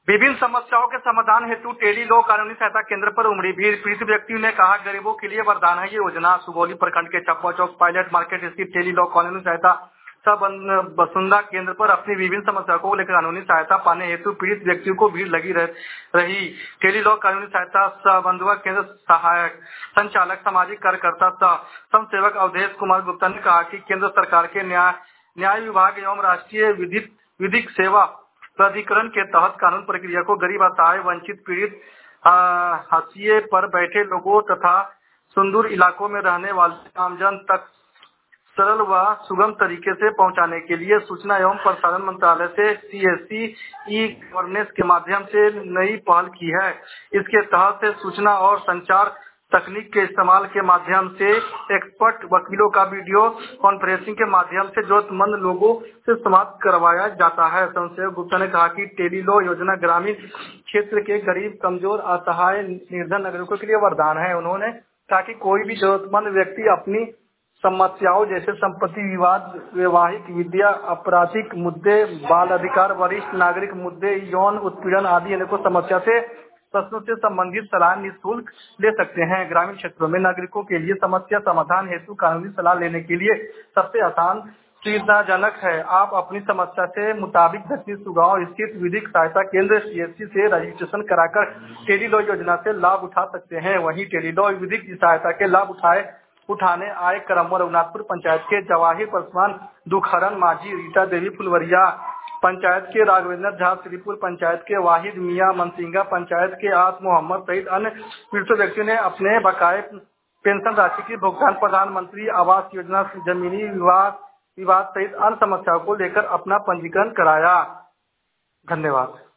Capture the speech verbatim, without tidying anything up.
विभिन्न समस्याओं के समाधान हेतु टेली लॉ कानूनी सहायता केंद्र पर उमड़ी भीड़। पीड़ित व्यक्ति ने कहा, गरीबों के लिए वरदान है ये योजना। सुगौली प्रखंड के चप्पा चौक पायलट मार्केट स्थित टेली लॉ कानूनी सहायता सब वसुंधा केंद्र पर अपनी विभिन्न समस्याओं को लेकर कानूनी सहायता पाने हेतु पीड़ित व्यक्तियों को भीड़ लगी रह, रही। टेली लॉ कानूनी सहायता सबंधुआ केंद्र सहायक संचालक सामाजिक कार्यकर्ता सह सेवक अवधेश कुमार गुप्ता ने कहा कि केंद्र सरकार के न्याय न्याय विभाग एवं राष्ट्रीय विधिक विधिक सेवा प्राधिकरण के तहत कानून प्रक्रिया को गरीब, असहाय, वंचित, पीड़ित, हाशिए पर बैठे लोगों तथा सुदूर इलाकों में रहने वाले आमजन तक सरल व सुगम तरीके से पहुंचाने के लिए सूचना एवं प्रसारण मंत्रालय से सीएससी ई गवर्नेंस के माध्यम से नई पहल की है। इसके तहत सूचना और संचार तकनीक के इस्तेमाल के माध्यम से एक्सपर्ट वकीलों का वीडियो कॉन्फ्रेंसिंग के माध्यम से जरूरतमंद लोगों से समाप्त करवाया जाता है। संसेवक गुप्ता ने कहा कि टेली लॉ योजना ग्रामीण क्षेत्र के गरीब, कमजोर, असहाय, निर्धन नागरिकों के लिए वरदान है। उन्होंने कहा कि कोई भी जरूरतमंद व्यक्ति अपनी समस्याओं जैसे संपत्ति विवाद, वैवाहिक, विद्या, आपराधिक मुद्दे, बाल अधिकार, वरिष्ठ नागरिक मुद्दे, यौन उत्पीड़न आदि अनेकों समस्या से प्रश्नों से संबंधित सलाह निःशुल्क ले सकते हैं। ग्रामीण क्षेत्रों में नागरिकों के लिए समस्या समाधान हेतु कानूनी सलाह लेने के लिए सबसे आसान, सुविधाजनक है। आप अपनी समस्या से मुताबिक दक्षिण सुगांव स्थित विधिक सहायता केंद्र सीएससी से रजिस्ट्रेशन कराकर टेली लॉ योजना से लाभ उठा सकते हैं। वहीं टेली लॉ विधिक सहायता के लाभ उठाए उठाने आए करमवा रघुनाथपुर पंचायत के जवाहिर पासवान, दुखहरन माझी, रीटा देवी फुलवरिया पंचायत के राघवेंद्र झा, श्रीपुर पंचायत के वाहिद मियां, मनसिंगा पंचायत के आस मोहम्मद सहित अन्य पीड़ित व्यक्तियों ने अपने बकाये पेंशन राशि की भुगतान प्रधानमंत्री आवास योजना, जमीनी विवाद विवाद सहित अन्य समस्याओं को लेकर अपना पंजीकरण कराया। धन्यवाद।